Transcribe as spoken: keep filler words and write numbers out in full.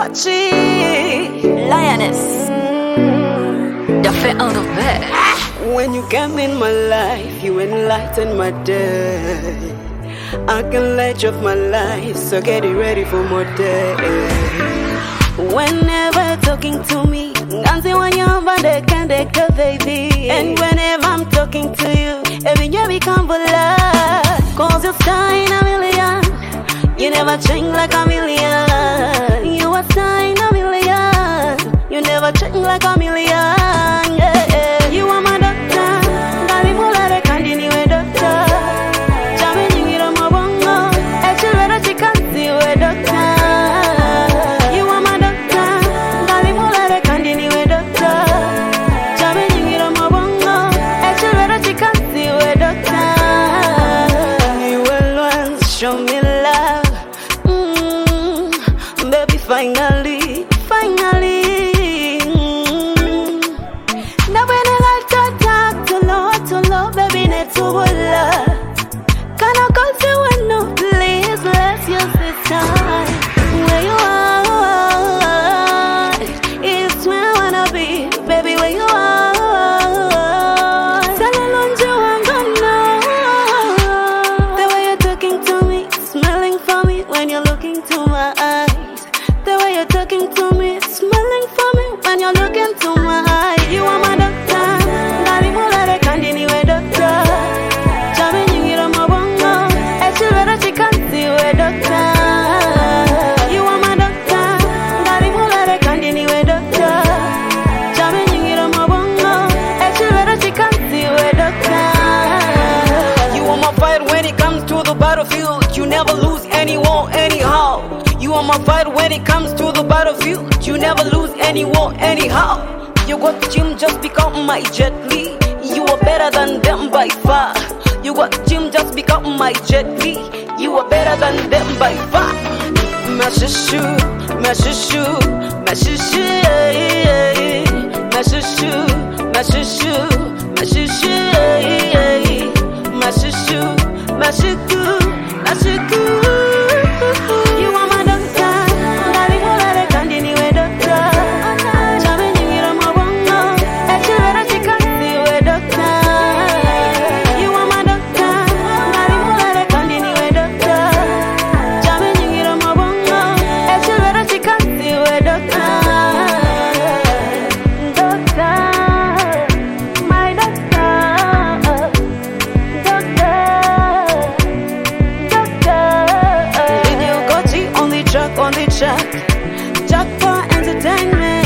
Gucci Lioness, the fit out of bed. When you come in my life, you enlighten my day. I can light up my life, so get it ready for more day. Whenever talking to me, Nancy when you're the kind of baby. And whenever I'm talking to you, every year become blood. Cause you're star in a million. You never change like a million. You are star in a million. You never change like a million. Yeah, yeah. You are my doctor. Gali mulare kandi niwe doctor. Jame nyingira mabongo. Echi vera chikansi we doctor. You are my doctor. Gali mulare kandi niwe doctor. Jame nyingira mabongo. Echi vera chikansi we doctor. You will once show me love. Baby, finally, finally. Mm. Now when I like to talk to low, to low, baby, need to love. Can I call you when no, please, let's use this time. Where you are, it's where I wanna be, baby, where you are. Tell me what you want to know. The way you're talking to me, smelling for me when you're looking to my eyes. The way you're talking to me, smelling for me when you're looking to my eyes. You are my doctor, Gali mulare kandi niwe doctor. Jame nyingira mabongo, echi vera chikansi we doctor. You are my doctor, Gali mulare kandi niwe doctor. Jame nyingira mabongo, echi vera chikansi we doctor. You are my fight when it comes to the battlefield. You never lose any war anyhow. You are my fight when it comes to the battlefield. You never lose any war anyhow. You got the gym, just become my Jet Li. You are better than them by far. You got the gym, just become my Jet Li. You are better than them by far. My shushu, my shushu, my shushu, my shushu, my shushu, my shushu, my shushu, my shushu, my shushu. You are my doctor, Gali mulare kandi niwe doctor. Jame nyingira mabongo, echi vera chikansi we doctor. You are my doctor, Gali mulare kandi niwe doctor. Jame nyingira mabongo, echi vera chikansi we doctor. Doctor, my doctor, doctor, doctor. On the track, on the track, Jack for entertainment.